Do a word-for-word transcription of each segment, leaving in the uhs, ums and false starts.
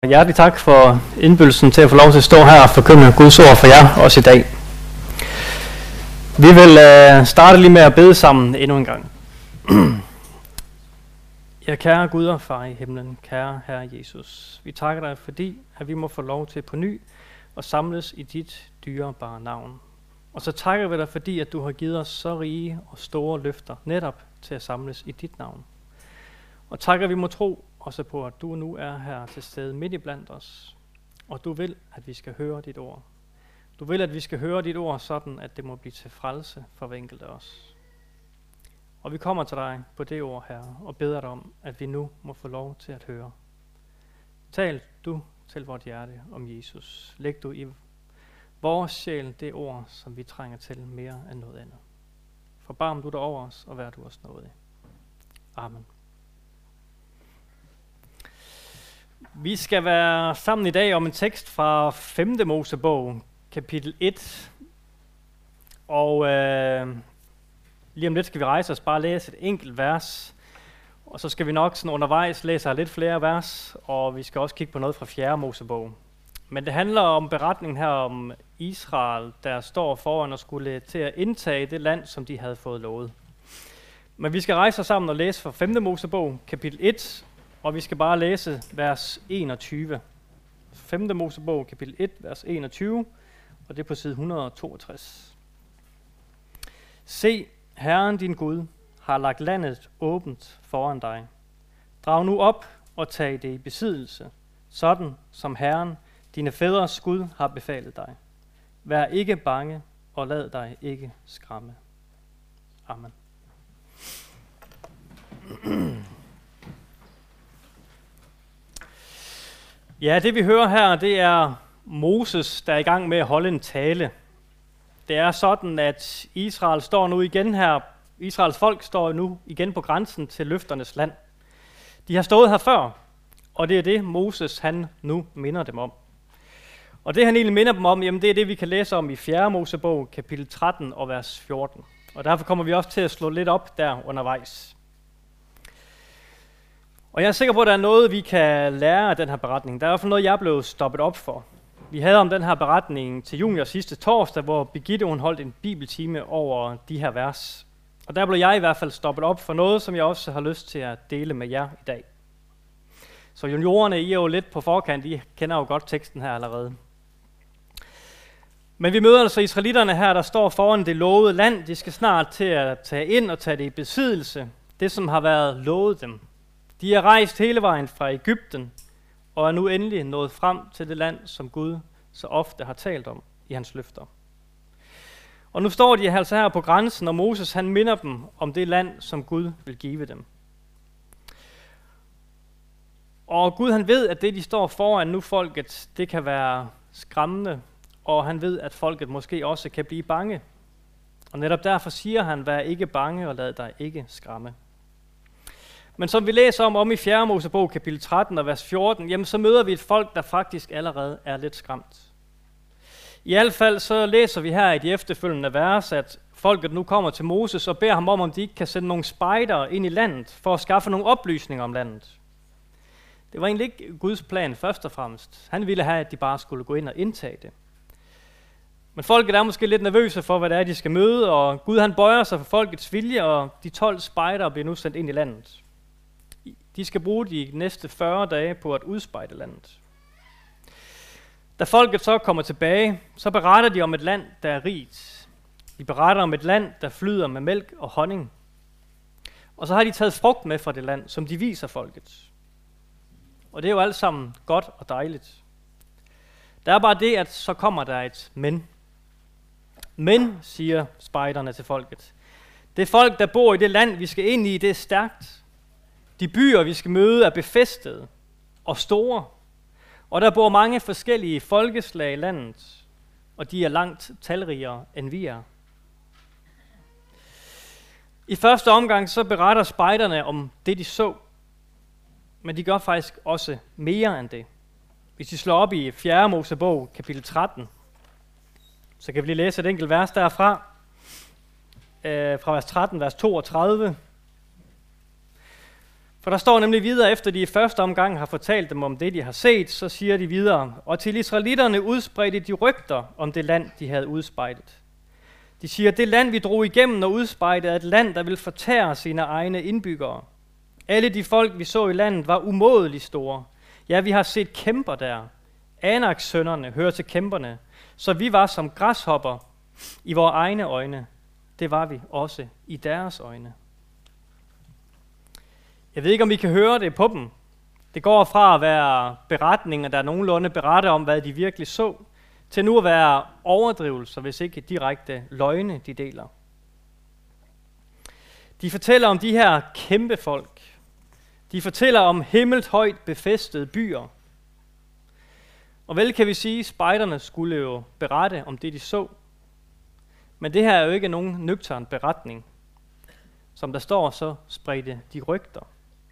Hjertelig tak for indbydelsen til at få lov til at stå her og forkynde Guds ord for jer også i dag. Vi vil uh, starte lige med at bede sammen endnu en gang. Ja, kære Gud og Far i himlen, kære Herre Jesus, vi takker dig, fordi at vi må få lov til på ny at samles i dit dyrebare navn. Og så takker vi dig, fordi at du har givet os så rige og store løfter netop til at samles i dit navn. Og takker vi må tro også på, at du nu er her til stede midt i blandt os, og du vil, at vi skal høre dit ord. Du vil, at vi skal høre dit ord sådan, at det må blive til frelse for hver enkelt af os. Og vi kommer til dig på det ord, Herre, og beder dig om, at vi nu må få lov til at høre. Tal du til vort hjerte om Jesus. Læg du i vores sjæl det ord, som vi trænger til mere end noget andet. Forbarm du dig over os, og vær du os nådig. Amen. Vi skal være sammen i dag om en tekst fra femte Mosebog, kapitel et. Og øh, lige om lidt skal vi rejse os bare og læse et enkelt vers. Og så skal vi nok sådan undervejs læse lidt flere vers, og vi skal også kigge på noget fra fjerde Mosebog. Men det handler om beretningen her om Israel, der står foran og skulle til at indtage det land, som de havde fået lovet. Men vi skal rejse os sammen og læse fra femte Mosebog, kapitel et, og vi skal bare læse vers enogtyve. femte Mosebog, kapitel et, vers enogtyve, og det er på side et hundrede og toogtres. Se, Herren din Gud har lagt landet åbent foran dig. Drag nu op og tag det i besiddelse, sådan som Herren, dine fædres Gud, har befalet dig. Vær ikke bange, og lad dig ikke skræmme. Amen. Ja, det vi hører her, det er Moses, der er i gang med at holde en tale. Det er sådan, at Israel står nu igen her. Israels folk står nu igen på grænsen til løfternes land. De har stået her før, og det er det, Moses han nu minder dem om. Og det han egentlig minder dem om, jamen det er det, vi kan læse om i fjerde Mosebog, kapitel tretten og vers fjorten. Og derfor kommer vi også til at slå lidt op der undervejs. Og jeg er sikker på, at der er noget, vi kan lære af den her beretning. Der er i hvert fald noget, jeg er blevet stoppet op for. Vi havde om den her beretning til junior sidste torsdag, hvor Birgitte hun holdt en bibeltime over de her vers. Og der blev jeg i hvert fald stoppet op for noget, som jeg også har lyst til at dele med jer i dag. Så juniorerne, I er jo lidt på forkant, I kender jo godt teksten her allerede. Men vi møder altså israelitterne her, der står foran det lovede land. De skal snart til at tage ind og tage det i besiddelse. Det, som har været lovet dem. De er rejst hele vejen fra Egypten, og er nu endelig nået frem til det land, som Gud så ofte har talt om i hans løfter. Og nu står de altså her på grænsen, og Moses han minder dem om det land, som Gud vil give dem. Og Gud han ved, at det de står foran nu folket, det kan være skræmmende, og han ved, at folket måske også kan blive bange. Og netop derfor siger han, vær ikke bange og lad dig ikke skræmme. Men som vi læser om, om i fjerde Mosebog, kapitel tretten og vers fjorten, jamen så møder vi et folk, der faktisk allerede er lidt skræmt. I hvert fald så læser vi her i de efterfølgende vers, at folket nu kommer til Moses og beder ham om, om de ikke kan sende nogle spejdere ind i landet, for at skaffe nogle oplysninger om landet. Det var egentlig ikke Guds plan først og fremmest. Han ville have, at de bare skulle gå ind og indtage det. Men folket er måske lidt nervøse for, hvad det er, de skal møde, og Gud han bøjer sig for folkets vilje, og de tolv spejdere bliver nu sendt ind i landet. De skal bruge de næste fyrre dage på at udspejde landet. Da folket så kommer tilbage, så beretter de om et land, der er rigt. De beretter om et land, der flyder med mælk og honning. Og så har de taget frugt med fra det land, som de viser folket. Og det er jo alt sammen godt og dejligt. Der er bare det, at så kommer der et men. Men, siger spejderne til folket. Det folk, der bor i det land, vi skal ind i, det er stærkt. De byer, vi skal møde, er befæstede og store. Og der bor mange forskellige folkeslag i landet, og de er langt talrigere, end vi er. I første omgang så beretter spejderne om det, de så. Men de gør faktisk også mere end det. Hvis de slår op i fjerde Mosebog, kapitel tretten, så kan vi lige læse et enkelt vers derfra. Øh, fra vers tretten, vers toogtredive. For der står nemlig videre, efter de i første omgang har fortalt dem om det, de har set, så siger de videre, og til israelitterne udspredte de rygter om det land, de havde udspejdet. De siger, det land, vi drog igennem og udspejdet, er et land, der vil fortære sine egne indbyggere. Alle de folk, vi så i landet, var umådeligt store. Ja, vi har set kæmper der. Anaks sønnerne hører til kæmperne, så vi var som græshopper i vores egne øjne. Det var vi også i deres øjne. Jeg ved ikke, om I kan høre det på dem. Det går fra at være beretninger, der nogenlunde beretter om, hvad de virkelig så, til nu at være overdrivelser, hvis ikke direkte løgne, de deler. De fortæller om de her kæmpe folk. De fortæller om himmelt højt befæstede byer. Og vel kan vi sige, at spejderne skulle jo berette om det, de så. Men det her er jo ikke nogen nøgtern beretning. Som der står, så spredte de rygter.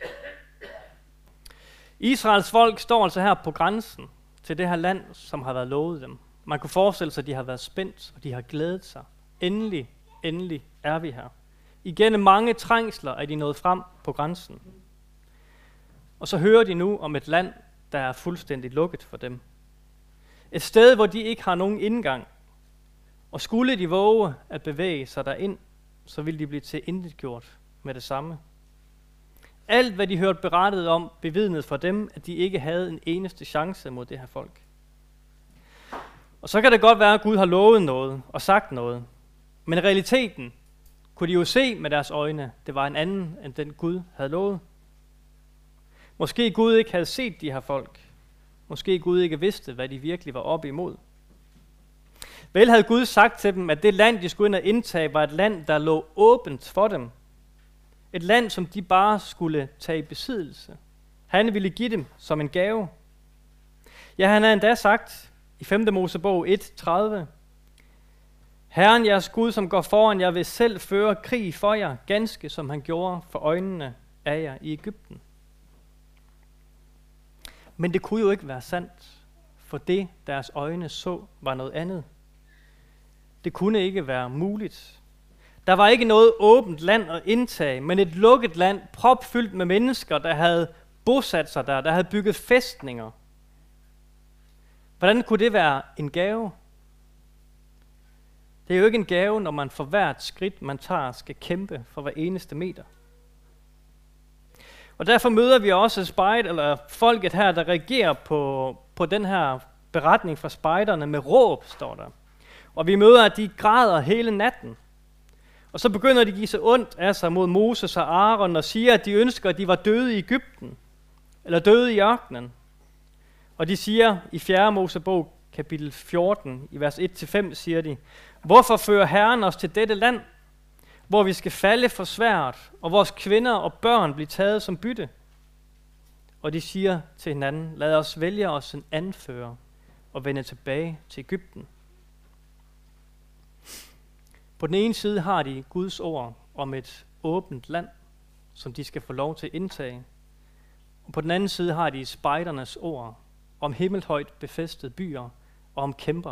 Israels folk står altså her på grænsen til det her land, som har været lovet dem. Man kunne forestille sig, at de har været spændt, og de har glædet sig. Endelig, endelig er vi her. Igennem mange trængsler er de nået frem på grænsen. Og så hører de nu om et land, der er fuldstændig lukket for dem. Et sted, hvor de ikke har nogen indgang. Og skulle de våge at bevæge sig derind, så ville de blive til intetgjort med det samme. Alt, hvad de hørte berettet om, bevidnede for dem, at de ikke havde en eneste chance mod det her folk. Og så kan det godt være, at Gud har lovet noget og sagt noget. Men i realiteten kunne de jo se med deres øjne, det var en anden, end den Gud havde lovet. Måske Gud ikke havde set de her folk. Måske Gud ikke vidste, hvad de virkelig var oppe imod. Vel havde Gud sagt til dem, at det land, de skulle ind og indtage, var et land, der lå åbent for dem. Et land, som de bare skulle tage i besiddelse. Han ville give dem som en gave. Ja, han havde endda sagt i femte Mosebog et tredive, Herren jeres Gud, som går foran jer, vil selv føre krig for jer, ganske som han gjorde for øjnene af jer i Egypten. Men det kunne jo ikke være sandt, for det deres øjne så var noget andet. Det kunne ikke være muligt. Der var ikke noget åbent land at indtage, men et lukket land, propfyldt med mennesker, der havde bosat sig der, der havde bygget fæstninger. Hvordan kunne det være en gave? Det er jo ikke en gave, når man for hvert skridt, man tager, skal kæmpe for hver eneste meter. Og derfor møder vi også spejt, eller folket her, der reagerer på, på den her beretning fra spejderne med råb, står der. Og vi møder, at de græder hele natten. Og så begynder de at give sig ondt af sig mod Moses og Aaron og siger, at de ønsker, at de var døde i Egypten, eller døde i ørkenen. Og de siger i fjerde Mosebog, kapitel fjorten, i vers et til fem, siger de, hvorfor fører Herren os til dette land, hvor vi skal falde for svært, og vores kvinder og børn bliver taget som bytte? Og de siger til hinanden, lad os vælge os en anfører og vende tilbage til Egypten. På den ene side har de Guds ord om et åbent land, som de skal få lov til at indtage. Og på den anden side har de spejdernes ord om himmelhøjt befæstede byer og om kæmper.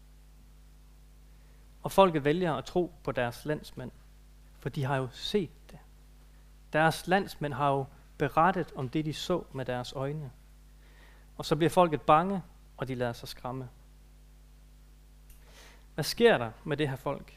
Og folket vælger at tro på deres landsmænd, for de har jo set det. Deres landsmænd har jo berettet om det, de så med deres øjne. Og så bliver folket bange, og de lader sig skræmme. Hvad sker der med det her folk?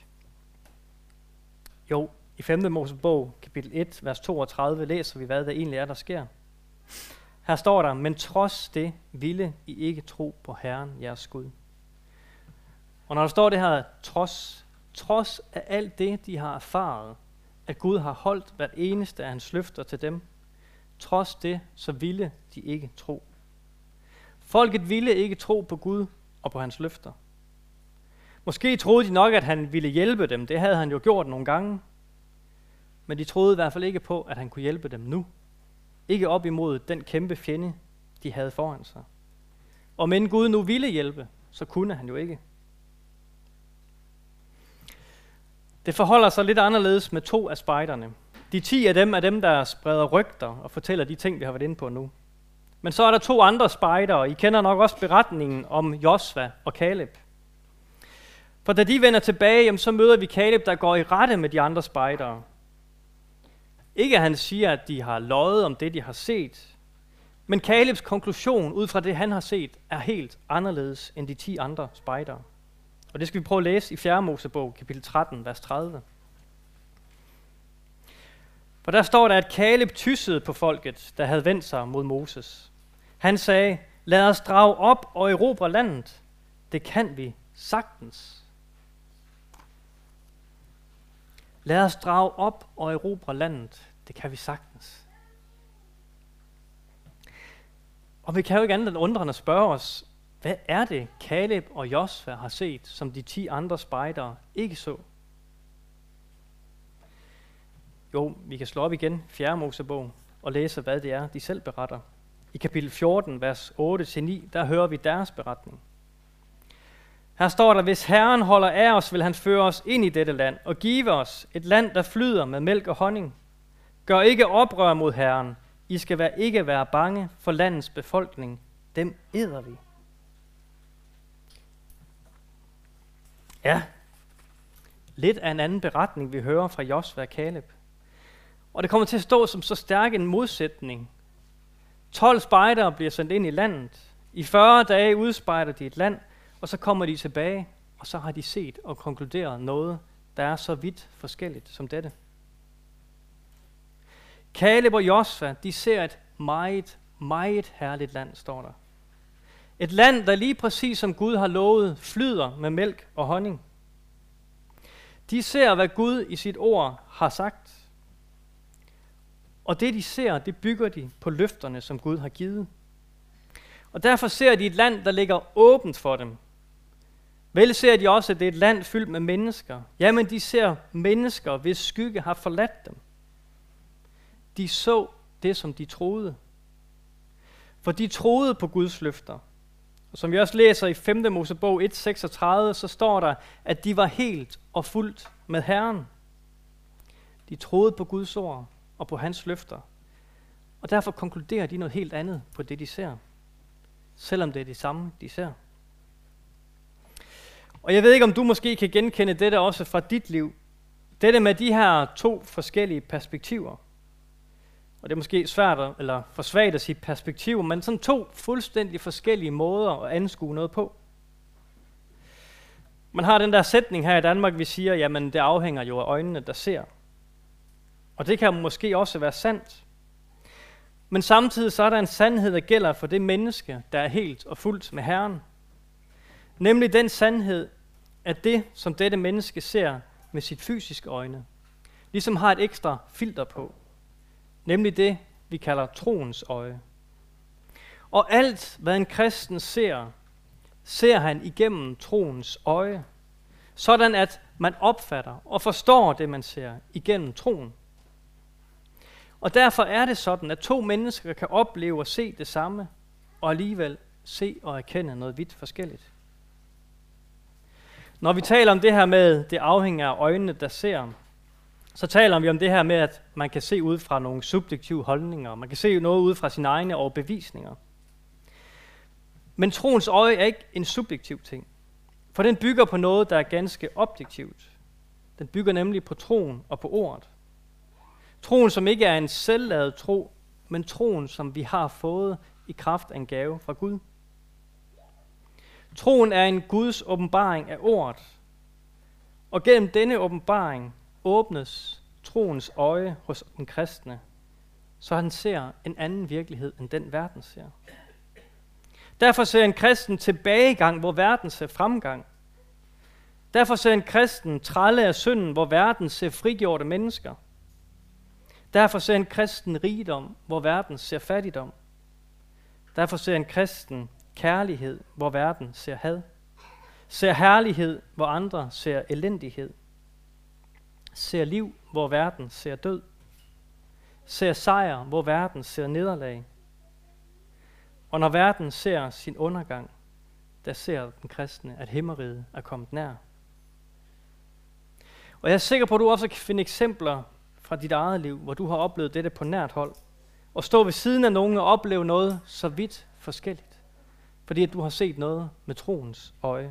Jo, i femte Mosebog, kapitel et, vers toogtredive, læser vi, hvad der egentlig er, der sker. Her står der, men trods det ville I ikke tro på Herren, jeres Gud. Og når der står det her, trods, trods af alt det, de har erfaret, at Gud har holdt hvert eneste af hans løfter til dem, trods det, så ville de ikke tro. Folket ville ikke tro på Gud og på hans løfter. Måske troede de nok, at han ville hjælpe dem. Det havde han jo gjort nogle gange. Men de troede i hvert fald ikke på, at han kunne hjælpe dem nu. Ikke op imod den kæmpe fjende, de havde foran sig. Og men Gud nu ville hjælpe, så kunne han jo ikke. Det forholder sig lidt anderledes med to af spejderne. De ti af dem er dem, der spreder rygter og fortæller de ting, vi har været inde på nu. Men så er der to andre spejdere. I kender nok også beretningen om Josva og Kaleb. For da de vender tilbage, jamen, så møder vi Kaleb, der går i rette med de andre spejdere. Ikke at han siger, at de har løjet om det, de har set, men Kalebs konklusion ud fra det, han har set, er helt anderledes end de ti andre spejdere. Og det skal vi prøve at læse i fjerde Mosebog, kapitel tretten, vers tredive. For der står der, at Kaleb tyssede på folket, der havde vendt sig mod Moses. Han sagde, lad os drage op og erobre landet. Det kan vi sagtens. Lad os drage op og erobre landet. Det kan vi sagtens. Og vi kan jo ikke andet end undrende spørge os, hvad er det, Kaleb og Josva har set, som de ti andre spejdere ikke så? Jo, vi kan slå op igen, fjerde Mosebog, og læse, hvad det er, de selv beretter. I kapitel fjorten, vers otte til ni, der hører vi deres beretning. Her står der, hvis Herren holder af os, vil han føre os ind i dette land og give os et land, der flyder med mælk og honning. Gør ikke oprør mod Herren. I skal være, ikke være bange for landets befolkning. Dem æder vi. Ja, lidt af en anden beretning, vi hører fra Josva og Kaleb. Og det kommer til at stå som så stærk en modsætning. tolv spejdere bliver sendt ind i landet. I fyrre dage udspejder de et land, og så kommer de tilbage, og så har de set og konkluderet noget, der er så vidt forskelligt som dette. Kaleb og Josva, de ser et meget, meget herligt land, står der. Et land, der lige præcis som Gud har lovet, flyder med mælk og honning. De ser, hvad Gud i sit ord har sagt. Og det, de ser, det bygger de på løfterne, som Gud har givet. Og derfor ser de et land, der ligger åbent for dem. Vel ser de også, at det er et land fyldt med mennesker. Jamen, de ser mennesker, hvis skygge har forladt dem. De så det, som de troede. For de troede på Guds løfter. Og som vi også læser i femte Mosebog et seksogtredive, så står der, at de var helt og fuldt med Herren. De troede på Guds ord og på hans løfter. Og derfor konkluderer de noget helt andet på det, de ser. Selvom det er det samme, de ser. Og jeg ved ikke, om du måske kan genkende dette også fra dit liv. Dette med de her to forskellige perspektiver. Og det er måske svært at, eller for svagt at sige perspektiver, men sådan to fuldstændig forskellige måder at anskue noget på. Man har den der sætning her i Danmark, vi siger, jamen det afhænger jo af øjnene, der ser. Og det kan måske også være sandt. Men samtidig så er der en sandhed, der gælder for det menneske, der er helt og fuldt med Herren. Nemlig den sandhed, at det, som dette menneske ser med sit fysiske øjne, ligesom har et ekstra filter på. Nemlig det, vi kalder troens øje. Og alt, hvad en kristen ser, ser han igennem troens øje. Sådan at man opfatter og forstår det, man ser igennem troen. Og derfor er det sådan, at to mennesker kan opleve og se det samme, og alligevel se og erkende noget vidt forskelligt. Når vi taler om det her med, det afhænger af øjnene, der ser, så taler vi om det her med, at man kan se ud fra nogle subjektive holdninger, man kan se noget ud fra sine egne overbevisninger. Men troens øje er ikke en subjektiv ting, for den bygger på noget, der er ganske objektivt. Den bygger nemlig på troen og på ordet. Troen, som ikke er en selvladet tro, men troen, som vi har fået i kraft af en gave fra Gud. Troen er en Guds åbenbaring af ordet, og gennem denne åbenbaring åbnes troens øje hos den kristne, så han ser en anden virkelighed, end den verden ser. Derfor ser en kristen tilbagegang, hvor verden ser fremgang. Derfor ser en kristen trælle af synden, hvor verden ser frigjorte mennesker. Derfor ser en kristen rigdom, hvor verden ser fattigdom. Derfor ser en kristen kærlighed, hvor verden ser had. Ser herlighed, hvor andre ser elendighed. Ser liv, hvor verden ser død. Ser sejr, hvor verden ser nederlag. Og når verden ser sin undergang, der ser den kristne, at himmeriget er kommet nær. Og jeg er sikker på, at du også kan finde eksempler fra dit eget liv, hvor du har oplevet dette på nært hold, og stå ved siden af nogen og opleve noget så vidt forskelligt, fordi at du har set noget med troens øje.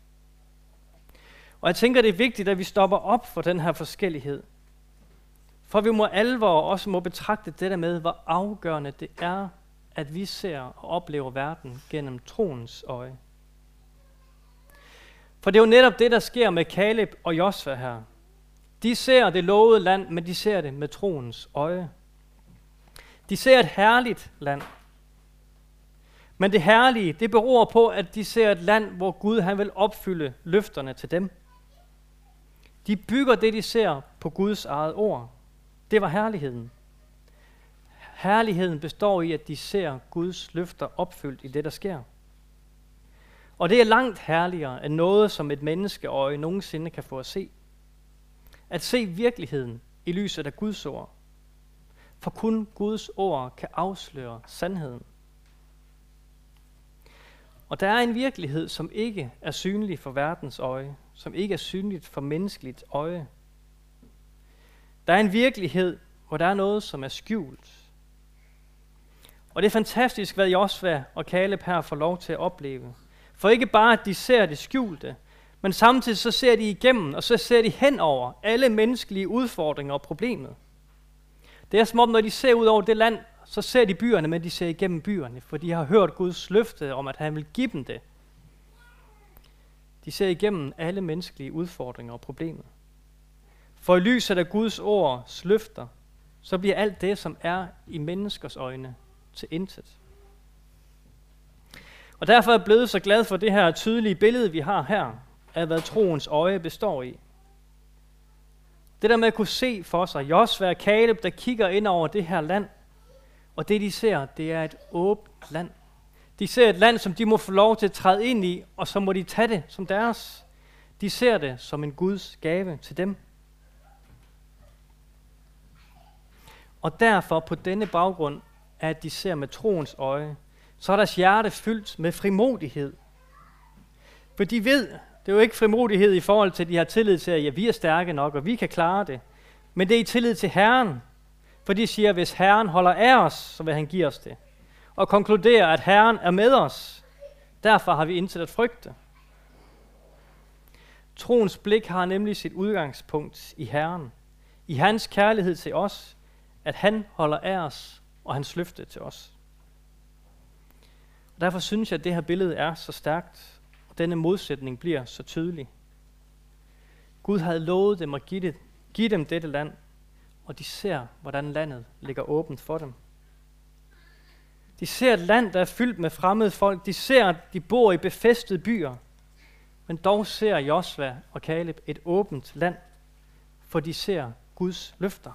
Og jeg tænker, det er vigtigt, at vi stopper op for den her forskellighed. For vi må alvor også må betragte det der med, hvor afgørende det er, at vi ser og oplever verden gennem troens øje. For det er jo netop det, der sker med Kaleb og Josva her. De ser det lovede land, men de ser det med troens øje. De ser et herligt land. Men det herlige, det beror på, at de ser et land, hvor Gud han vil opfylde løfterne til dem. De bygger det, de ser på Guds eget ord. Det var herligheden. Herligheden består i, at de ser Guds løfter opfyldt i det, der sker. Og det er langt herligere end noget, som et menneskeøje nogensinde kan få at se. At se virkeligheden i lyset af Guds ord. For kun Guds ord kan afsløre sandheden. Og der er en virkelighed, som ikke er synlig for verdens øje, som ikke er synligt for menneskeligt øje. Der er en virkelighed, hvor der er noget, som er skjult. Og det er fantastisk, hvad Josva og Kaleb her får lov til at opleve. For ikke bare, at de ser det skjulte, men samtidig så ser de igennem, og så ser de hen over alle menneskelige udfordringer og problemer. Det er som om, når de ser ud over det land, så ser de byerne, men de ser igennem byerne, for de har hørt Guds løfte om, at han vil give dem det. De ser igennem alle menneskelige udfordringer og problemer. For i lyset af Guds ords løfter, så bliver alt det, som er i menneskers øjne, til intet. Og derfor er jeg blevet så glad for det her tydelige billede, vi har her, af hvad troens øje består i. Det der med at kunne se for sig, Josva og Kaleb, der kigger ind over det her land, og det de ser, det er et åbent land. De ser et land, som de må få lov til at træde ind i, og så må de tage det som deres. De ser det som en Guds gave til dem. Og derfor på denne baggrund, at de ser med troens øje, så er deres hjerte fyldt med frimodighed. For de ved, det er jo ikke frimodighed i forhold til, at de har tillid til, at ja, vi er stærke nok, og vi kan klare det. Men det er i tillid til Herren. For de siger, at hvis Herren holder af os, så vil han give os det. Og konkluderer, at Herren er med os. Derfor har vi intet at frygte. Troens blik har nemlig sit udgangspunkt i Herren. I hans kærlighed til os, at han holder af os, og hans løfte til os. Og derfor synes jeg, at det her billede er så stærkt, og denne modsætning bliver så tydelig. Gud havde lovet dem at give, det, give dem dette land, og de ser, hvordan landet ligger åbent for dem. De ser et land, der er fyldt med fremmede folk. De ser, at de bor i befæstede byer. Men dog ser Josva og Kaleb et åbent land, for de ser Guds løfter.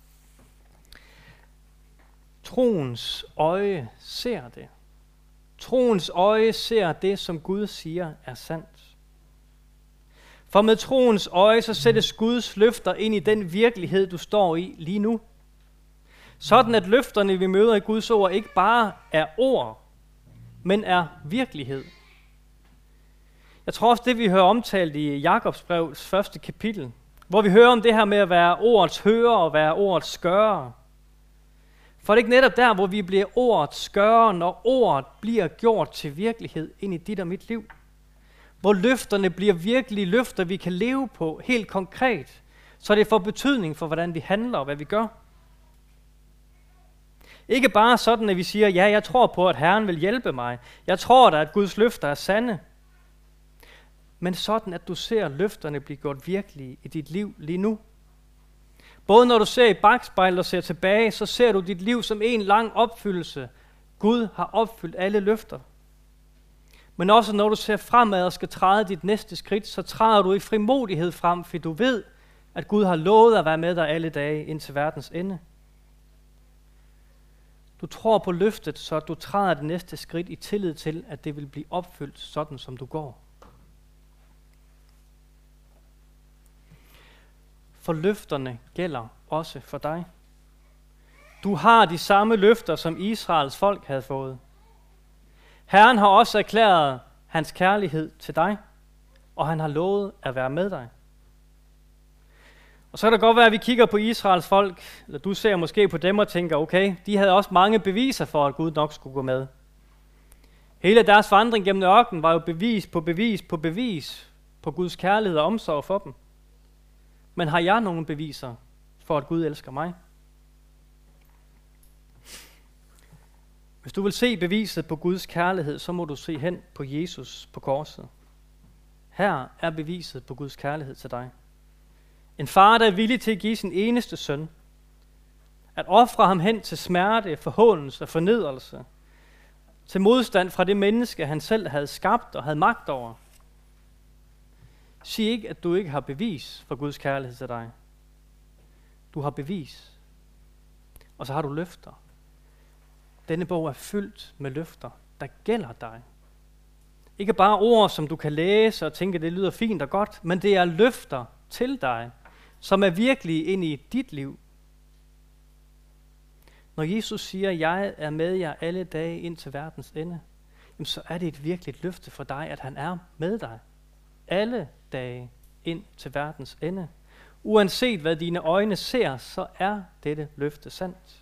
Troens øje ser det. Troens øje ser det, som Gud siger er sandt. For med troens øje, så sættes Guds løfter ind i den virkelighed, du står i lige nu. Sådan at løfterne, vi møder i Guds ord, ikke bare er ord, men er virkelighed. Jeg tror også, det vi hører omtalt i Jakobs brevs første kapitel, hvor vi hører om det her med at være ordets hører og være ordets skører. For det er ikke netop der, hvor vi bliver ordets skører, når ordet bliver gjort til virkelighed ind i dit og mit liv. Hvor løfterne bliver virkelige løfter, vi kan leve på helt konkret, så det får betydning for, hvordan vi handler og hvad vi gør. Ikke bare sådan, at vi siger, ja, jeg tror på, at Herren vil hjælpe mig. Jeg tror da, at Guds løfter er sande. Men sådan, at du ser løfterne blive gjort virkelige i dit liv lige nu. Både når du ser i bakspejlet og ser tilbage, så ser du dit liv som en lang opfyldelse. Gud har opfyldt alle løfter. Men også når du ser fremad og skal træde dit næste skridt, så træder du i frimodighed frem, for du ved, at Gud har lovet at være med dig alle dage indtil verdens ende. Du tror på løftet, så du træder det næste skridt i tillid til, at det vil blive opfyldt sådan, som du går. For løfterne gælder også for dig. Du har de samme løfter, som Israels folk havde fået. Herren har også erklæret hans kærlighed til dig, og han har lovet at være med dig. Og så kan det godt være, at vi kigger på Israels folk, eller du ser måske på dem og tænker, okay, de havde også mange beviser for, at Gud nok skulle gå med. Hele deres vandring gennem ørkenen var jo bevis på bevis på bevis på Guds kærlighed og omsorg for dem. Men har jeg nogle beviser for at Gud elsker mig. Hvis du vil se beviset på Guds kærlighed, så må du se hen på Jesus på korset. Her er beviset på Guds kærlighed til dig. En far, der er villig til at give sin eneste søn, at ofre ham hen til smerte, forhåndelse og fornedrelse, til modstand fra det menneske, han selv havde skabt og havde magt over. Sig ikke, at du ikke har bevis for Guds kærlighed til dig. Du har bevis, og så har du løfter. Denne bog er fyldt med løfter, der gælder dig. Ikke bare ord, som du kan læse og tænke, det lyder fint og godt, men det er løfter til dig, som er virkelige ind i dit liv. Når Jesus siger, jeg er med jer alle dage ind til verdens ende, så er det et virkeligt løfte for dig, at han er med dig. Alle dage ind til verdens ende. Uanset hvad dine øjne ser, så er dette løfte sandt.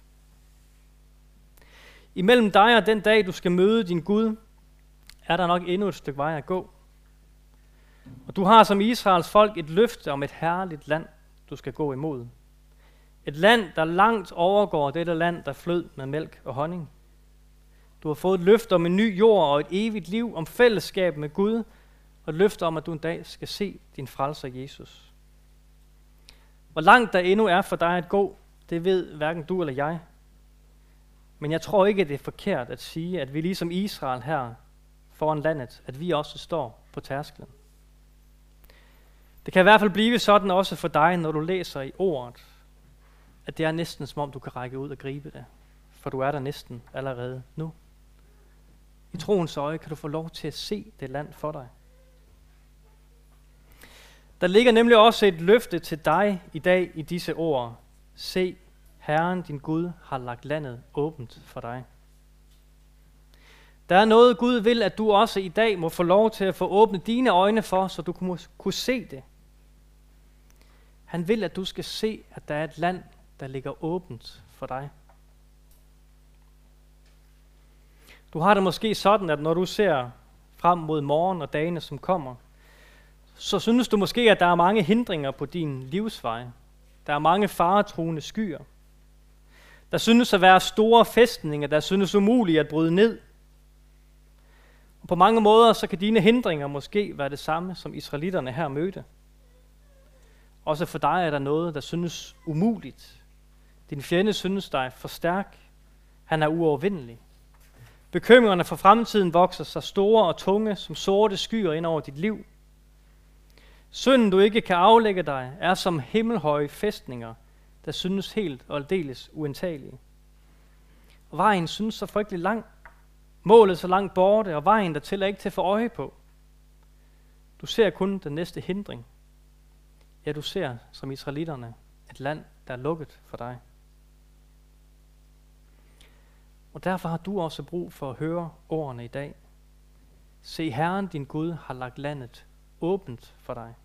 Imellem dig og den dag, du skal møde din Gud, er der nok endnu et stykke vej at gå. Og du har som Israels folk et løfte om et herligt land, du skal gå imod. Et land, der langt overgår dette land, der flød med mælk og honning. Du har fået et løfte om en ny jord og et evigt liv, om fællesskab med Gud, og et løfte om, at du en dag skal se din frelser Jesus. Hvor langt der endnu er for dig at gå, det ved hverken du eller jeg. Men jeg tror ikke, at det er forkert at sige, at vi ligesom Israel her foran landet, at vi også står på tærsklen. Det kan i hvert fald blive sådan også for dig, når du læser i ordet, at det er næsten som om, du kan række ud og gribe det. For du er der næsten allerede nu. I troens øje kan du få lov til at se det land for dig. Der ligger nemlig også et løfte til dig i dag i disse ord. Se, Herren din Gud har lagt landet åbent for dig. Der er noget, Gud vil, at du også i dag må få lov til at få åbnet dine øjne for, så du kunne, kunne se det. Han vil, at du skal se, at der er et land, der ligger åbent for dig. Du har det måske sådan, at når du ser frem mod morgen og dagene, som kommer, så synes du måske, at der er mange hindringer på din livsvej. Der er mange faretruende skyer. Der synes at være store fæstninger, der synes umulige at bryde ned. Og på mange måder, så kan dine hindringer måske være det samme, som israelitterne her mødte. Også for dig er der noget, der synes umuligt. Din fjende synes dig for stærk. Han er uovervindelig. Bekymringerne for fremtiden vokser sig store og tunge, som sorte skyer ind over dit liv. Synden, du ikke kan aflægge dig, er som himmelhøje fæstninger, der synes helt og aldeles uindtagelige. Og vejen synes så frygtelig lang. Målet så langt borte, og vejen der til er ikke til at få øje på. Du ser kun den næste hindring. Ja, du ser som israelitterne et land, der er lukket for dig. Og derfor har du også brug for at høre ordene i dag. Se, Herren din Gud har lagt landet åbent for dig.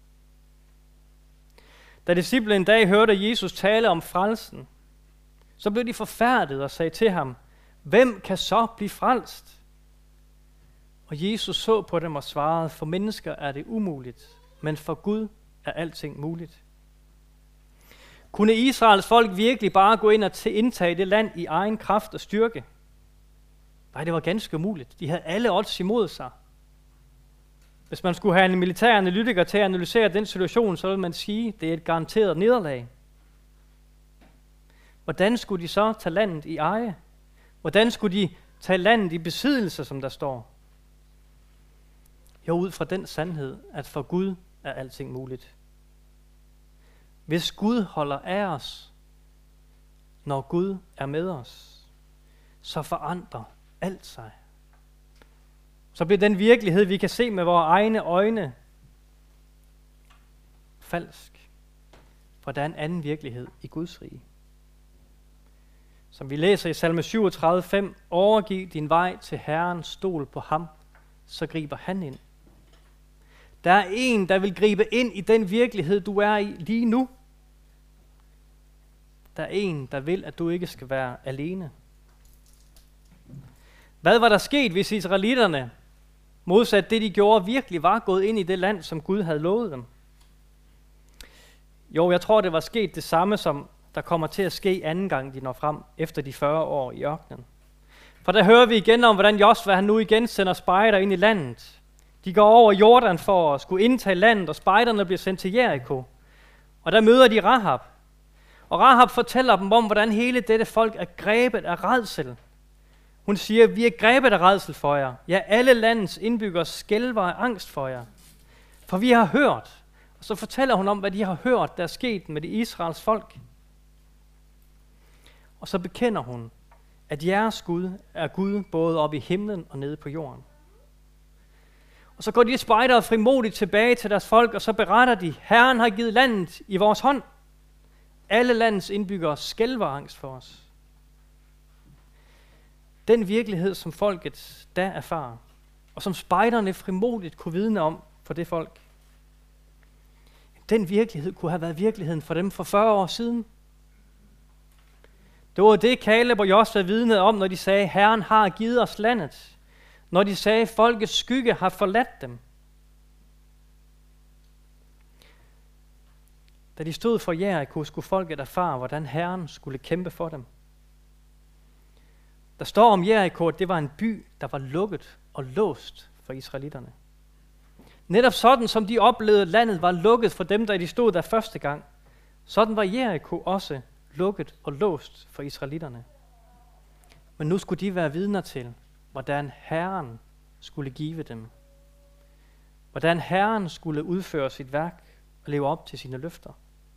Da disciplene en dag hørte Jesus tale om frelsen, så blev de forfærdet og sagde til ham, hvem kan så blive frelst? Og Jesus så på dem og svarede, for mennesker er det umuligt, men for Gud er alting muligt. Kunne Israels folk virkelig bare gå ind og indtage det land i egen kraft og styrke? Nej, det var ganske umuligt. De havde alle odds imod sig. Hvis man skulle have en militær analytiker til at analysere den situation, så ville man sige, at det er et garanteret nederlag. Hvordan skulle de så tage landet i eje? Hvordan skulle de tage landet i besiddelse, som der står? Jo, ud fra den sandhed, at for Gud er alting muligt. Hvis Gud holder af os, når Gud er med os, så forandrer alt sig. Så bliver den virkelighed, vi kan se med vores egne øjne, falsk. For der er en anden virkelighed i Guds rige. Som vi læser i salme syvogtredive fem, overgiv din vej til Herren, stol på ham, så griber han ind. Der er en, der vil gribe ind i den virkelighed, du er i lige nu. Der er en, der vil, at du ikke skal være alene. Hvad var der sket, hvis israelitterne, modsat det de gjorde, virkelig var gået ind i det land, som Gud havde lovet dem? Jo, jeg tror, det var sket det samme, som der kommer til at ske anden gang, de når frem efter de fyrre år i ørkenen. For der hører vi igen om, hvordan Josva han nu igen sender spejder ind i landet. De går over Jordan for at skulle indtage landet, og spejderne bliver sendt til Jericho. Og der møder de Rahab. Og Rahab fortæller dem om, hvordan hele dette folk er grebet af rædsel. Hun siger, vi er grebet af rædsel for jer. Ja, alle landets indbyggere skælver af angst for jer. For vi har hørt. Og så fortæller hun om, hvad de har hørt, der er sket med det Israels folk. Og så bekender hun, at jeres Gud er Gud både oppe i himlen og nede på jorden. Og så går de spejdere frimodigt tilbage til deres folk, og så beretter de, Herren har givet landet i vores hånd. Alle landets indbyggere skælver angst for os. Den virkelighed, som folket da erfarer, og som spejderne frimodigt kunne vidne om for det folk, den virkelighed kunne have været virkeligheden for dem for fyrre år siden. Det var det, Kaleb og Josva vidnede om, når de sagde, Herren har givet os landet. Når de sagde, folkets skygge har forladt dem. Da de stod for Jericho, skulle folket erfare, hvordan Herren skulle kæmpe for dem. Der står om Jericho, at det var en by, der var lukket og låst for israelitterne. Netop sådan, som de oplevede, landet var lukket for dem, da de stod der første gang. Sådan var Jericho også lukket og låst for israelitterne. Men nu skulle de være vidner til, hvordan Herren skulle give dem. Hvordan Herren skulle udføre sit værk og leve op til sine løfter.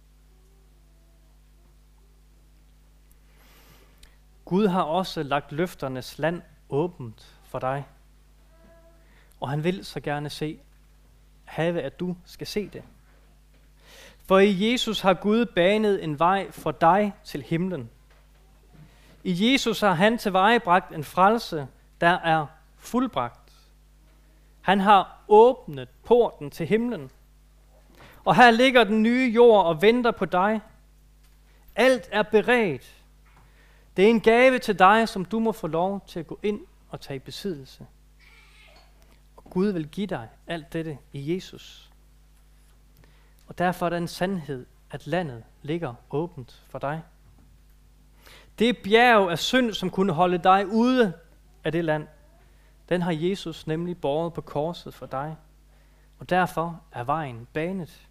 Gud har også lagt løfternes land åbent for dig. Og han vil så gerne se, have at du skal se det. For i Jesus har Gud banet en vej for dig til himlen. I Jesus har han tilvejebragt en frelse, der er fuldbragt. Han har åbnet porten til himlen. Og her ligger den nye jord og venter på dig. Alt er beredt. Det er en gave til dig, som du må få lov til at gå ind og tage i besiddelse. Og Gud vil give dig alt dette i Jesus. Og derfor er der en sandhed, at landet ligger åbent for dig. Det bjerg af synd, som kunne holde dig ude af det land, den har Jesus nemlig båret på korset for dig. Og derfor er vejen banet.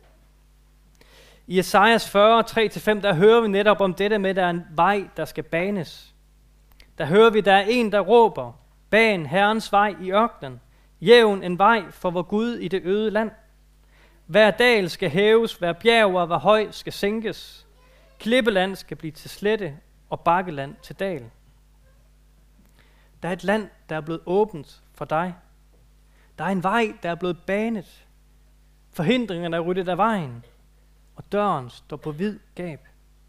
I Esajas fyrre, tre til fem, der hører vi netop om dette med, at der er en vej, der skal banes. Der hører vi, der er en, der råber, ban Herrens vej i ørkenen, jævn en vej for vor Gud i det øde land. Hver dal skal hæves, hver bjerg og hver høj skal sænkes. Klippeland skal blive til slette, og bakkeland til dal. Der er et land, der er blevet åbent for dig. Der er en vej, der er blevet banet. Forhindringerne er ryddet af vejen, og døren står på vid gab.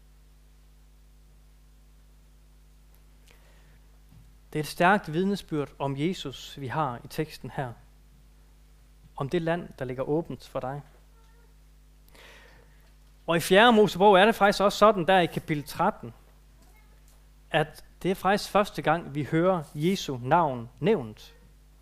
Det er et stærkt vidnesbyrd om Jesus, vi har i teksten her. Om det land, der ligger åbent for dig. Og i fjerde Mosebog er det faktisk også sådan, der i kapitel tretten, at det er faktisk første gang, vi hører Jesu navn nævnt.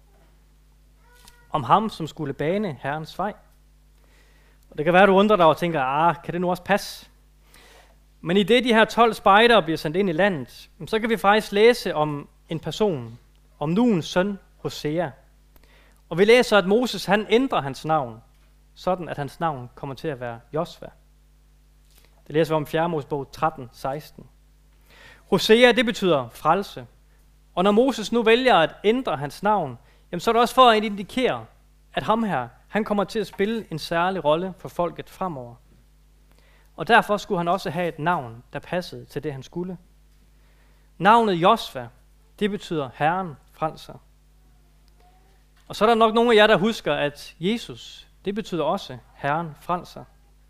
Om ham, som skulle bane Herrens vej. Og det kan være, at du undrer dig og tænker, ah, kan det nu også passe? Men i det, de her tolv spejdere bliver sendt ind i landet, så kan vi faktisk læse om en person, om Nuns søn, Hosea. Og vi læser, at Moses han ændrer hans navn, sådan at hans navn kommer til at være Josva. Det læser vi om fjerde Mosebog tretten, seksten. Hosea, det betyder frelse. Og når Moses nu vælger at ændre hans navn, jamen så er det også for at indikere, at ham her, han kommer til at spille en særlig rolle for folket fremover. Og derfor skulle han også have et navn, der passede til det, han skulle. Navnet Josva, det betyder Herren frelser. Og så er der nok nogle af jer, der husker, at Jesus, det betyder også Herren frelser.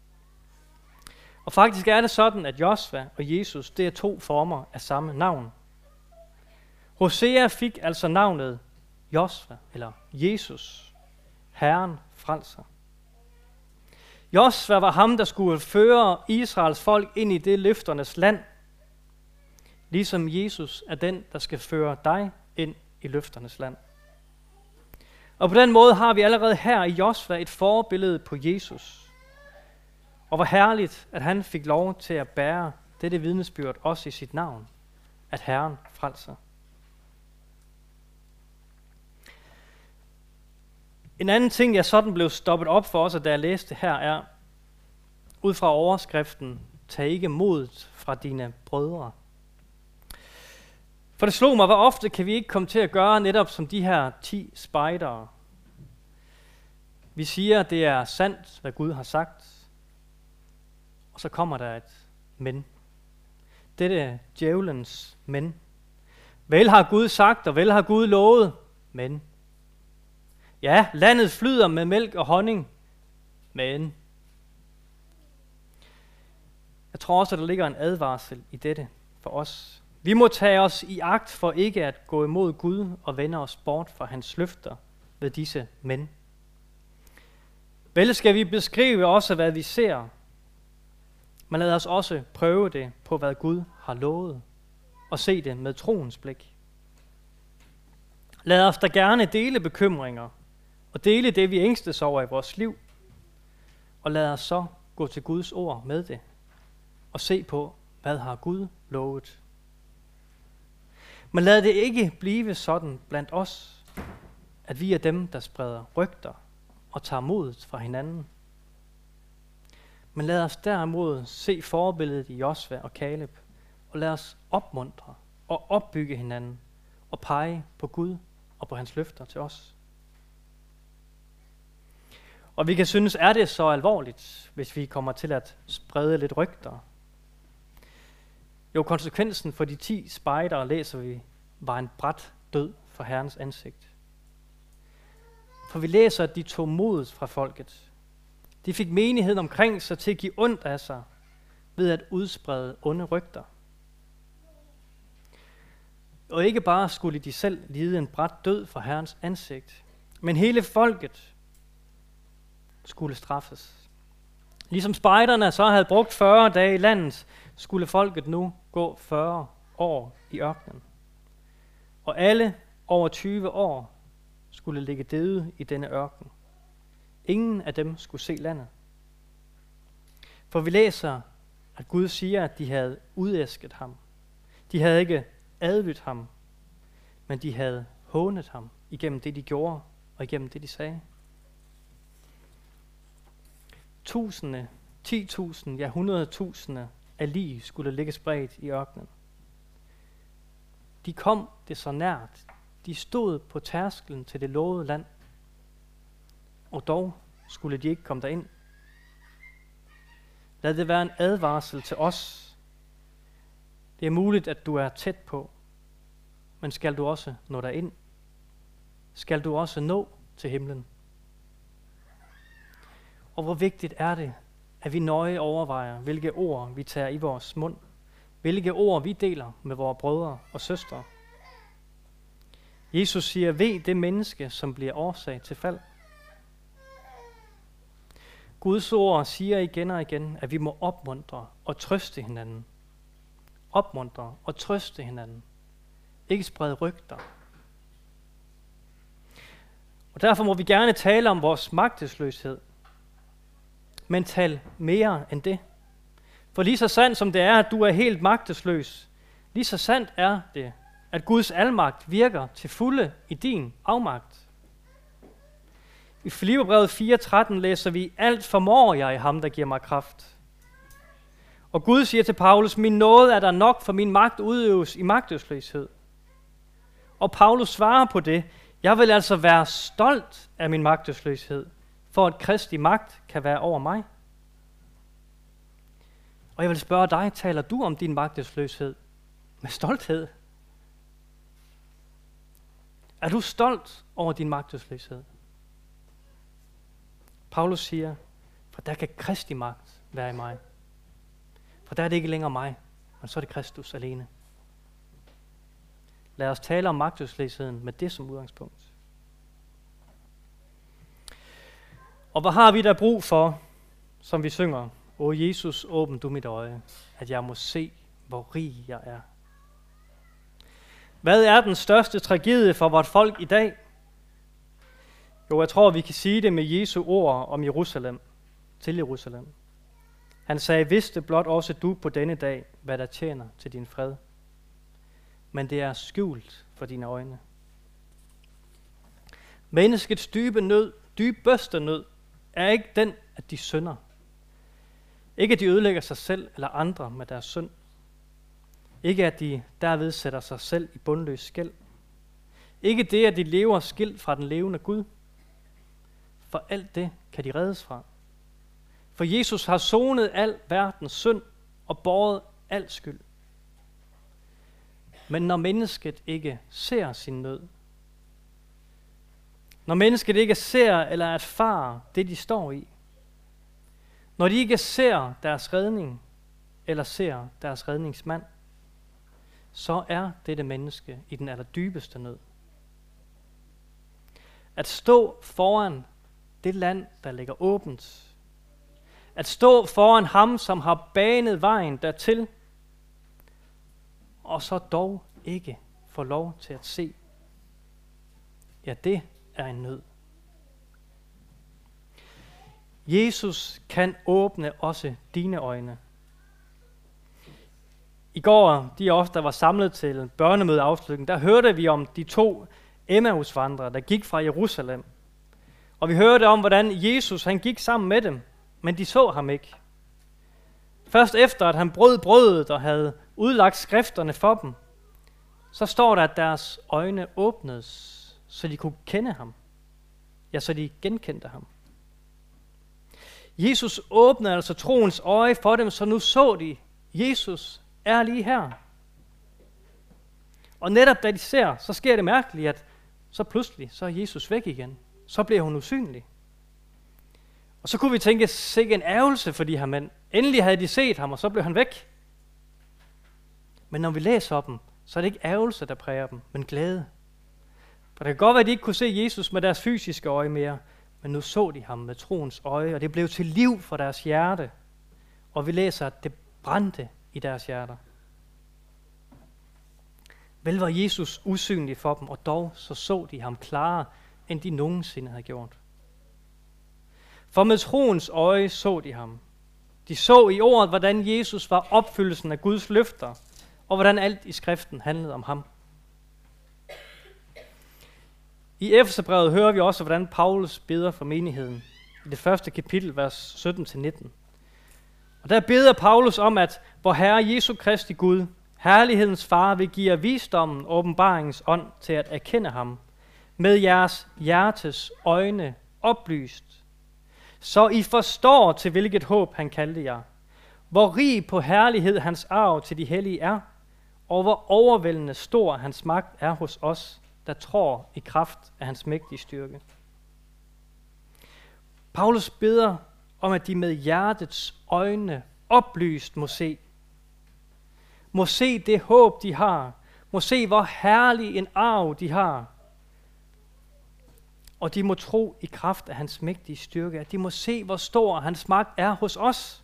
Og faktisk er det sådan, at Josva og Jesus, det er to former af samme navn. Hosea fik altså navnet Josva, eller Jesus, Herren frelser. Josva var ham, der skulle føre Israels folk ind i det løfternes land, ligesom Jesus er den, der skal føre dig ind i løfternes land. Og på den måde har vi allerede her i Josva et forbillede på Jesus. Og hvor herligt, at han fik lov til at bære dette vidnesbyrd også i sit navn, at Herren frelser. En anden ting, jeg sådan blev stoppet op for os, da jeg læste her, er, ud fra overskriften, tag ikke modet fra dine brødre. For det slog mig, hvor ofte kan vi ikke komme til at gøre netop som de her ti spejdere. Vi siger, det er sandt, hvad Gud har sagt, og så kommer der et men. Dette er djævelens men. Vel har Gud sagt, og vel har Gud lovet, men. Ja, landet flyder med mælk og honning, men. Jeg tror også, at der ligger en advarsel i dette for os. Vi må tage os i agt for ikke at gå imod Gud og vende os bort fra hans løfter ved disse men. Vel skal vi beskrive også, hvad vi ser, men lad os også prøve det på, hvad Gud har lovet, og se det med troens blik. Lad os da gerne dele bekymringer, og dele det, vi ængstes over i vores liv, og lad os så gå til Guds ord med det, og se på, hvad har Gud lovet. Men lad det ikke blive sådan blandt os, at vi er dem, der spreder rygter og tager modet fra hinanden. Men lad os derimod se forbilledet i Josva og Kaleb, og lad os opmuntre og opbygge hinanden og pege på Gud og på hans løfter til os. Og vi kan synes, er det så alvorligt, hvis vi kommer til at sprede lidt rygter? Jo, konsekvensen for de ti spejdere, læser vi, var en brat død for Herrens ansigt. For vi læser, at de tog modet fra folket. De fik menigheden omkring sig til at give ondt af sig ved at udsprede onde rygter. Og ikke bare skulle de selv lide en brat død for Herrens ansigt, men hele folket skulle straffes. Ligesom spejderne så havde brugt fyrre dage i landet, skulle folket nu gå fyrre år i ørkenen. Og alle over tyve år skulle ligge døde i denne ørken. Ingen af dem skulle se landet. For vi læser, at Gud siger, at de havde udæsket ham. De havde ikke adlydt ham, men de havde hånet ham igennem det, de gjorde, og igennem det, de sagde. Tusinde, ti tusind, ja hundrede tusinde af lig skulle ligge spredt i ørkenen. De kom det så nært. De stod på tærsklen til det lovede land, og dog skulle de ikke komme derind. Lad det være en advarsel til os. Det er muligt, at du er tæt på, men skal du også nå derind? Skal du også nå til himlen? Og hvor vigtigt er det, at vi nøje overvejer, hvilke ord vi tager i vores mund, hvilke ord vi deler med vores brødre og søstre. Jesus siger, ved det menneske, som bliver årsag til fald. Guds ord siger igen og igen, at vi må opmuntre og trøste hinanden. Opmuntre og trøste hinanden. Ikke sprede rygter. Og derfor må vi gerne tale om vores magtesløshed. Men tal mere end det. For lige så sandt som det er, at du er helt magtesløs, lige så sandt er det, at Guds almagt virker til fulde i din afmagt. I Filipperbrevet fire tretten læser vi, alt formår jeg i ham, der giver mig kraft. Og Gud siger til Paulus, min nåde er der nok, for min magt udøves i magtesløshed. Og Paulus svarer på det, jeg vil altså være stolt af min magtesløshed, for at Kristi magt kan være over mig. Og jeg vil spørge dig, taler du om din magtesløshed med stolthed? Er du stolt over din magtesløshed? Paulus siger, for der kan Kristi magt være i mig. For der er det ikke længere mig, men så er det Kristus alene. Lad os tale om magtesløsheden med det som udgangspunkt. Og hvad har vi der brug for, som vi synger? O Jesus, åbn du mit øje, at jeg må se, hvor rig jeg er. Hvad er den største tragedie for vort folk i dag? Jo, jeg tror, vi kan sige det med Jesu ord om Jerusalem, til Jerusalem. Han sagde, vidste blot også du på denne dag, hvad der tjener til din fred. Men det er skjult for dine øjne. Menneskets dybe nød, dybeste nød, er ikke den, at de synder. Ikke at de ødelægger sig selv eller andre med deres synd. Ikke at de derved sætter sig selv i bundløs skæld. Ikke det, at de lever skilt fra den levende Gud. For alt det kan de reddes fra. For Jesus har sonet al verdens synd og båret al skyld. Men når mennesket ikke ser sin nød, når mennesket ikke ser eller erfarer det, de står i, når de ikke ser deres redning eller ser deres redningsmand, så er dette menneske i den allerdybeste nød. At stå foran det land, der ligger åbent, at stå foran ham, som har banet vejen dertil, og så dog ikke få lov til at se. Ja, det er en nød. Jesus kan åbne også dine øjne. I går, de ofte der var samlet til børnemødeafslutning, der hørte vi om de to Emmausvandrere, der gik fra Jerusalem. Og vi hørte om, hvordan Jesus han gik sammen med dem, men de så ham ikke. Først efter, at han brød brødet og havde udlagt skrifterne for dem, så står der, at deres øjne åbnedes, så de kunne kende ham. Ja, så de genkendte ham. Jesus åbnede altså troens øje for dem, så nu så de, Jesus er lige her. Og netop da de ser, så sker det mærkeligt, at så pludselig, så er Jesus væk igen. Så bliver hun usynlig. Og så kunne vi tænke, sikke en ærgelse for de her mænd. Endelig havde de set ham, og så blev han væk. Men når vi læser dem, så er det ikke ærgelse, der præger dem, men glæde. For det kan godt være, at de ikke kunne se Jesus med deres fysiske øje mere, men nu så de ham med troens øje, og det blev til liv for deres hjerte. Og vi læser, at det brændte i deres hjerter. Vel var Jesus usynlig for dem, og dog så så de ham klarere, end de nogensinde havde gjort. For med troens øje så de ham. De så i ordet, hvordan Jesus var opfyldelsen af Guds løfter, og hvordan alt i skriften handlede om ham. I Efeserbrevet hører vi også, hvordan Paulus beder for menigheden i det første kapitel, vers sytten til nitten. Og der beder Paulus om, at vor Herre Jesu Kristi Gud, herlighedens far, vil give jer visdommen og åbenbaringens ånd til at erkende ham, med jeres hjertes øjne oplyst, så I forstår, til hvilket håb han kaldte jer, hvor rig på herlighed hans arv til de hellige er, og hvor overvældende stor hans magt er hos os, der tror i kraft af hans mægtige styrke. Paulus beder om, at de med hjertets øjne oplyst må se. Må se det håb, de har. Må se, hvor herlig en arv de har. Og de må tro i kraft af hans mægtige styrke. De må se, hvor stor hans magt er hos os.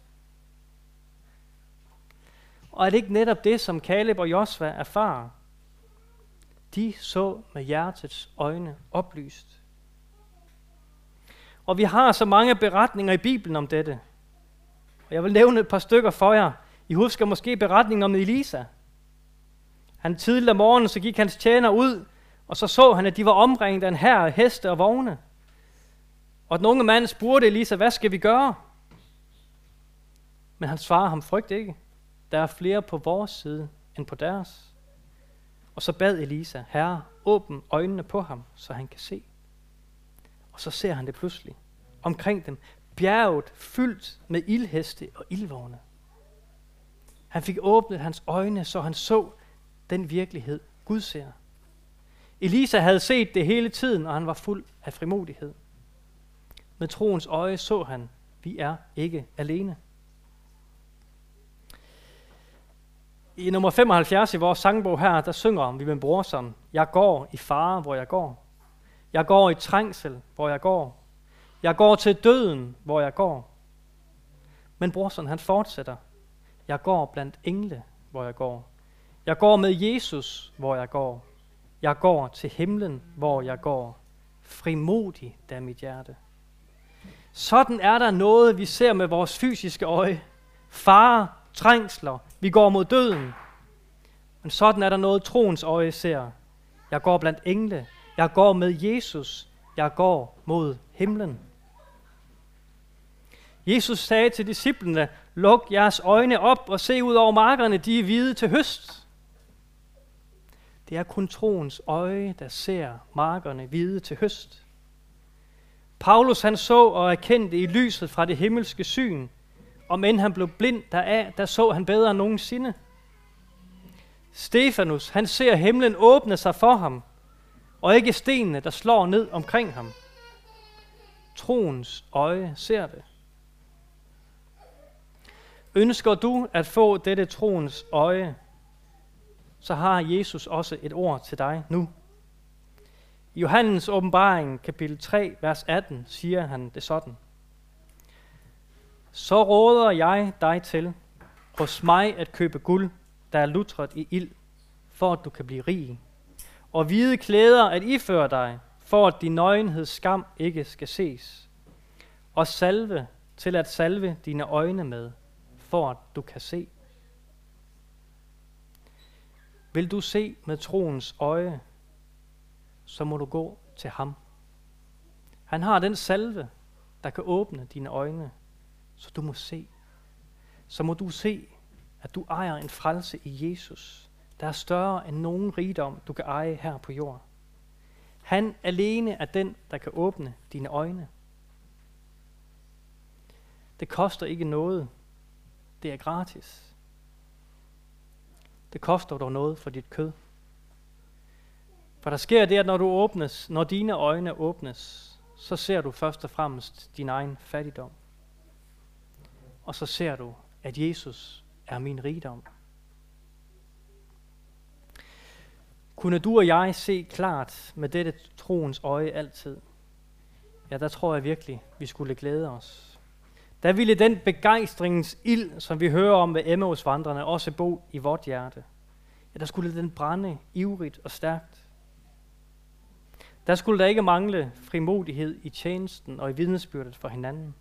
Og er det ikke netop det, som Kaleb og Josva erfarer? De så med hjertets øjne oplyst. Og vi har så mange beretninger i Bibelen om dette. Og jeg vil nævne et par stykker for jer. I husker måske beretningen om Elisa. Han tidligt om morgenen, så gik hans tjener ud, og så så han, at de var omringet af en hær af heste og vogne. Og den unge mand spurgte Elisa, hvad skal vi gøre? Men han svarede ham, frygt ikke. Der er flere på vores side end på deres. Og så bad Elisa, Herre, åbn øjnene på ham, så han kan se. Og så ser han det pludselig. Omkring dem, bjerget fyldt med ildheste og ildvogne. Han fik åbnet hans øjne, så han så den virkelighed, Gud ser. Elisa havde set det hele tiden, og han var fuld af frimodighed. Med troens øje så han, vi er ikke alene. I nummer femoghalvfjerds i vores sangbog her, der synger vi med brorson, jeg går i fare, hvor jeg går. Jeg går i trængsel, hvor jeg går. Jeg går til døden, hvor jeg går. Men brorson, han fortsætter. Jeg går blandt engle, hvor jeg går. Jeg går med Jesus, hvor jeg går. Jeg går til himlen, hvor jeg går. Frimodig, der mit hjerte. Sådan er der noget, vi ser med vores fysiske øje. fare, trængsler, vi går mod døden. Men sådan er der noget, troens øje ser. Jeg går blandt engle, jeg går med Jesus, jeg går mod himlen. Jesus sagde til disciplene, luk jeres øjne op og se ud over markerne, de er hvide til høst. Det er kun troens øje, der ser markerne hvide til høst. Paulus han så og erkendte i lyset fra det himmelske syn, om end han blev blind deraf, der så han bedre end nogensinde. Stefanus, han ser himlen åbne sig for ham, og ikke stenene, der slår ned omkring ham. Troens øje ser det. Ønsker du at få dette troens øje, så har Jesus også et ord til dig nu. I Johannes åbenbaring, kapitel tre, vers atten, siger han det sådan. Så råder jeg dig til hos mig at købe guld, der er lutret i ild, for at du kan blive rig, og hvide klæder at iføre dig, for at din nøgenheds skam ikke skal ses, og salve til at salve dine øjne med, for at du kan se. Vil du se med troens øje, så må du gå til ham. Han har den salve, der kan åbne dine øjne, så du må se. Så må du se, at du ejer en frelse i Jesus, der er større end nogen rigdom, du kan eje her på jorden. Han alene er den, der kan åbne dine øjne. Det koster ikke noget. Det er gratis. Det koster dog noget for dit kød. For der sker det, at når du åbnes, når dine øjne åbnes, så ser du først og fremmest din egen fattigdom. Og så ser du, at Jesus er min rigdom. Kunne du og jeg se klart med dette troens øje altid? Ja, der tror jeg virkelig, vi skulle glæde os. Der ville den begejstringens ild, som vi hører om ved Emmausvandrerne, også bo i vort hjerte. Ja, der skulle den brænde ivrigt og stærkt. Der skulle der ikke mangle frimodighed i tjenesten og i vidnesbyrdet for hinanden.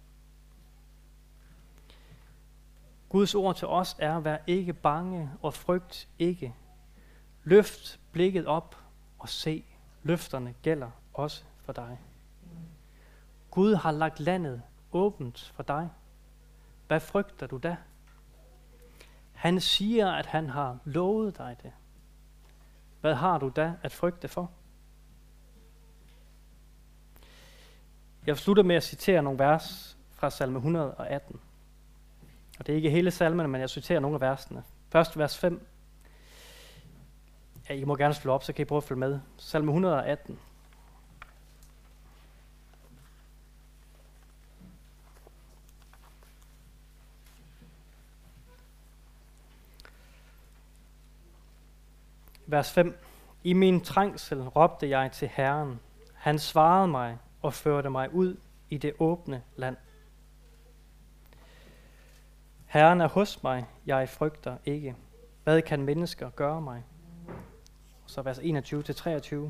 Guds ord til os er, vær ikke bange og frygt ikke. Løft blikket op og se, løfterne gælder også for dig. Gud har lagt landet åbent for dig. Hvad frygter du da? Han siger, at han har lovet dig det. Hvad har du da at frygte for? Jeg slutter med at citere nogle vers fra salme et hundrede og atten. Og det er ikke hele salmen, men jeg citerer nogle af versene. Først vers fem. Ja, I må gerne slå op, så kan I prøve at følge med. Salme et hundrede og atten. Vers fem. I min trængsel råbte jeg til Herren. Han svarede mig og førte mig ud i det åbne land. Herren er hos mig, jeg frygter ikke. Hvad kan mennesker gøre mig? Så vers enogtyve til treogtyve.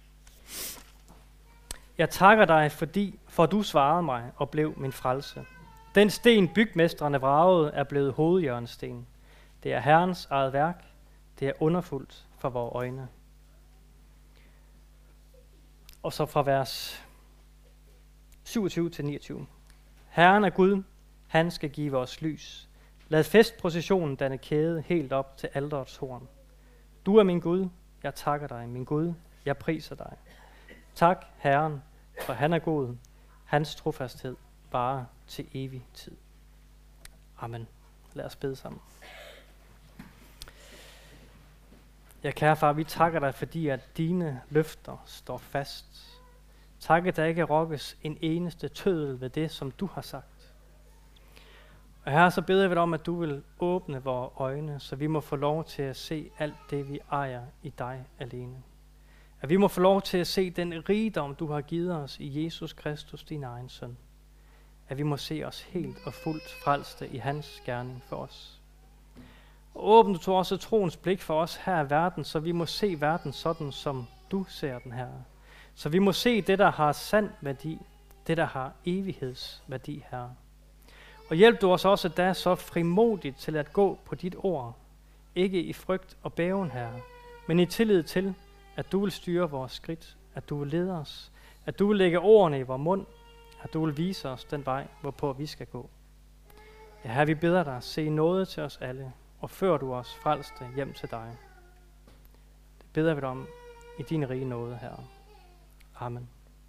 Jeg takker dig, fordi for du svarede mig og blev min frelse. Den sten bygmestrene vragede er blevet hovedhjørnesten. Det er Herrens eget værk. Det er underfuldt for vores øjne. Og så fra vers syvogtyve til niogtyve. Herren er Gud, han skal give os lys. Lad festprocessionen danne kæde helt op til alterets horn. Du er min Gud, jeg takker dig, min Gud, jeg priser dig. Tak, Herren, for han er god. Hans trofasthed varer til evig tid. Amen. Lad os bede sammen. Ja, kære far, vi takker dig, fordi at dine løfter står fast. Tak, at der ikke rokkes en eneste tøddel ved det, som du har sagt. Og her så beder vi dig om, at du vil åbne vores øjne, så vi må få lov til at se alt det, vi ejer i dig alene. At vi må få lov til at se den rigdom, du har givet os i Jesus Kristus, din egen søn. At vi må se os helt og fuldt frelste i hans gerning for os. Og åbne du også troens blik for os her i verden, så vi må se verden sådan, som du ser den her. Så vi må se det, der har sand værdi, det, der har evighedsværdi her. Og hjælp du os også da så frimodigt til at gå på dit ord, ikke i frygt og bæven, Herre, men i tillid til, at du vil styre vores skridt, at du vil lede os, at du vil lægge ordene i vores mund, at du vil vise os den vej, hvorpå vi skal gå. Ja, Herre, vi beder dig, se noget til os alle, og før du os frelste hjem til dig. Det beder vi dig om i din rige nåde, Herre. Amen.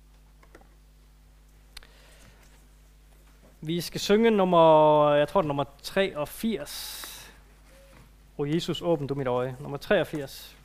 Vi skal synge nummer, jeg tror det er nummer treogfirs. O Jesus, åbn du mit øje. Nummer treogfirs.